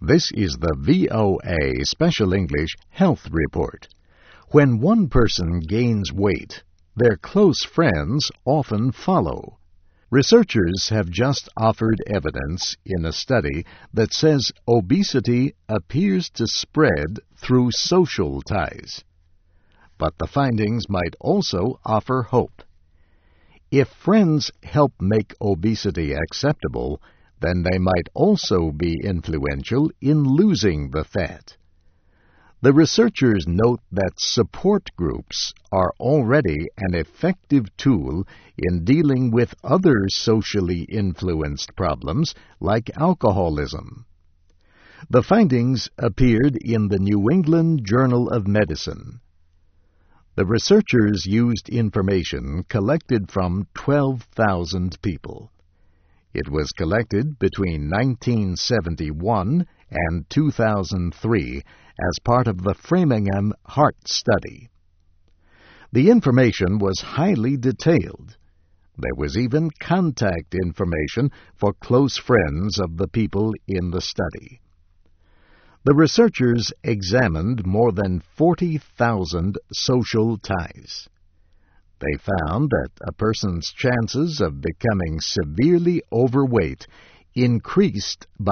This is the VOA Special English Health Report. When one person gains weight, their close friends often follow. Researchers have just offered evidence in a study that says obesity appears to spread through social ties. But the findings might also offer hope. If friends help make obesity acceptable, then they might also be influential in losing the fat. The researchers note that support groups are already an effective tool in dealing with other socially influenced problems like alcoholism. The findings appeared in the New England Journal of Medicine. The researchers used information collected from 12,000 people. It was collected between 1971 and 2003 as part of the Framingham Heart Study. The information was highly detailed. There was even contact information for close friends of the people in the study. The researchers examined more than 40,000 social ties. They found that a person's chances of becoming severely overweight increased by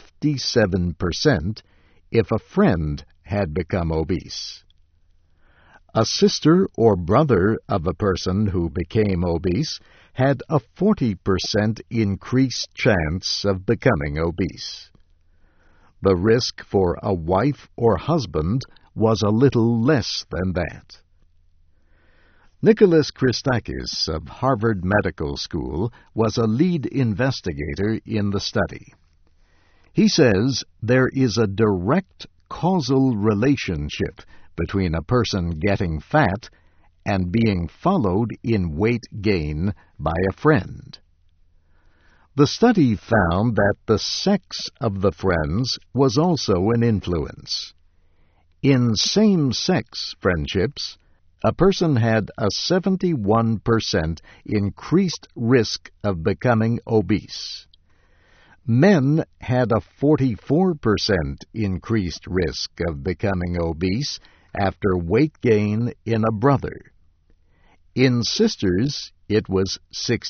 57% if a friend had become obese. A sister or brother of a person who became obese had a 40% increased chance of becoming obese. The risk for a wife or husband was a little less than that. Nicholas Christakis of Harvard Medical School was a lead investigator in the study. He says there is a direct causal relationship between a person getting fat and being followed in weight gain by a friend. The study found that the sex of the friends was also an influence. In same-sex friendships, a person had a 71% increased risk of becoming obese. Men had a 44% increased risk of becoming obese after weight gain in a brother. In sisters, it was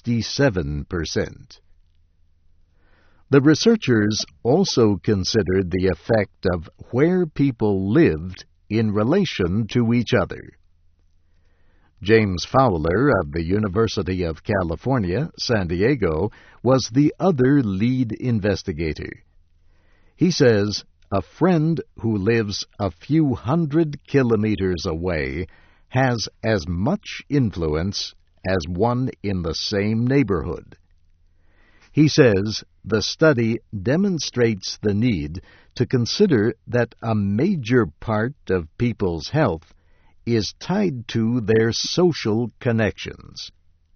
67%. The researchers also considered the effect of where people lived in relation to each other. James Fowler of the University of California, San Diego, was the other lead investigator. He says a friend who lives a few hundred kilometers away has as much influence as one in the same neighborhood. He says the study demonstrates the need to consider that a major part of people's health is tied to their social connections.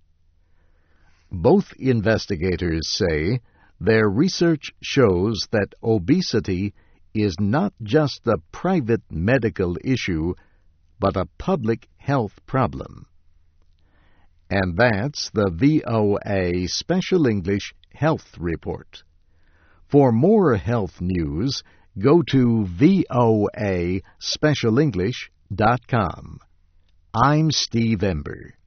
Both investigators say their research shows that obesity is not just a private medical issue, but a public health problem. And that's the VOA Special English Health Report. For more health news, go to voaspecialenglish.com. I'm Steve Ember.